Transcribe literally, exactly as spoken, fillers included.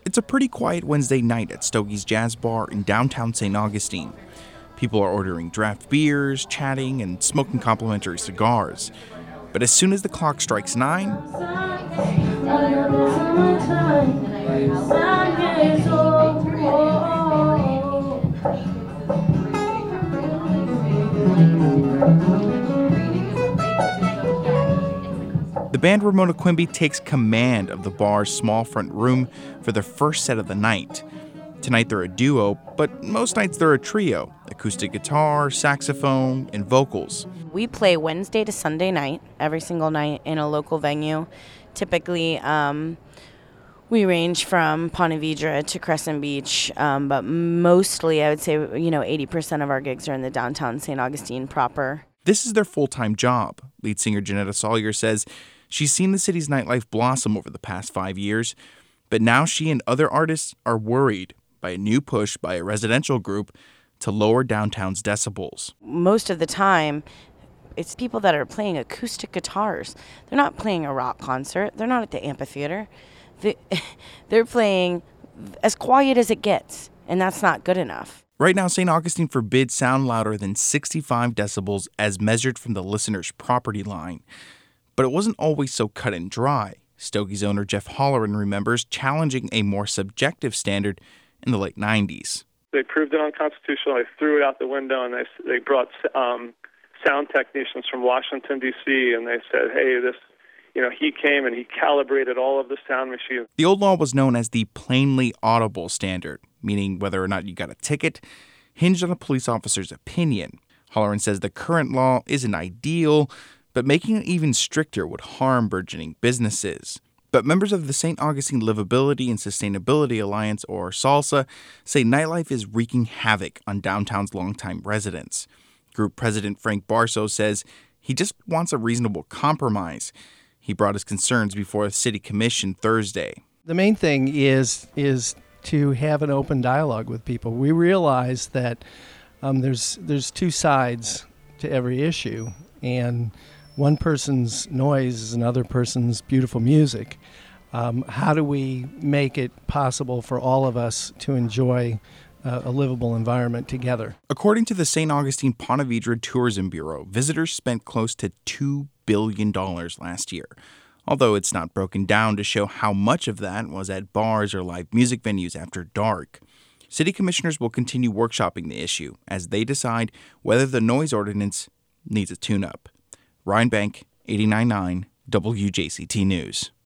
It's a pretty quiet Wednesday night at Stogie's Jazz Bar in downtown Saint Augustine. People are ordering draft beers, chatting, and smoking complimentary cigars. But as soon as the clock strikes nine, the band Ramona Quimby takes command of the bar's small front room for their first set of the night. Tonight they're a duo, but most nights they're a trio: acoustic guitar, saxophone, and vocals. We play Wednesday to Sunday night, every single night in a local venue. Typically, um, we range from Ponte Vedra to Crescent Beach, um, but mostly, I would say, you know, eighty percent of our gigs are in the downtown Saint Augustine proper. This is their full-time job. Lead singer Janetta Sawyer says she's seen the city's nightlife blossom over the past five years, but now she and other artists are worried by a new push by a residential group to lower downtown's decibels. Most of the time, it's people that are playing acoustic guitars. They're not playing a rock concert. They're not at the amphitheater. They, they're playing as quiet as it gets, and that's not good enough. Right now, Saint Augustine forbids sound louder than sixty-five decibels as measured from the listener's property line. But it wasn't always so cut and dry. Stogie's owner Jeff Holleran remembers challenging a more subjective standard in the late nineties. They proved it unconstitutional. They threw it out the window, and they they brought um, sound technicians from Washington, D C, and they said, hey, this, you know, he came and he calibrated all of the sound machines. The old law was known as the plainly audible standard, meaning whether or not you got a ticket hinged on a police officer's opinion. Holleran says the current law isn't ideal, but making it even stricter would harm burgeoning businesses. But members of the Saint Augustine Livability and Sustainability Alliance, or SALSA, say nightlife is wreaking havoc on downtown's longtime residents. Group President Frank Barso says he just wants a reasonable compromise. He brought his concerns before the City Commission Thursday. The main thing is is to have an open dialogue with people. We realize that um, there's there's two sides to every issue, and one person's noise is another person's beautiful music. Um, how do we make it possible for all of us to enjoy uh, a livable environment together? According to the Saint Augustine Ponte Vedra Tourism Bureau, visitors spent close to two billion dollars last year, although it's not broken down to show how much of that was at bars or live music venues after dark. City commissioners will continue workshopping the issue as they decide whether the noise ordinance needs a tune-up. Ryan Bank, eighty-nine point nine W J C T News.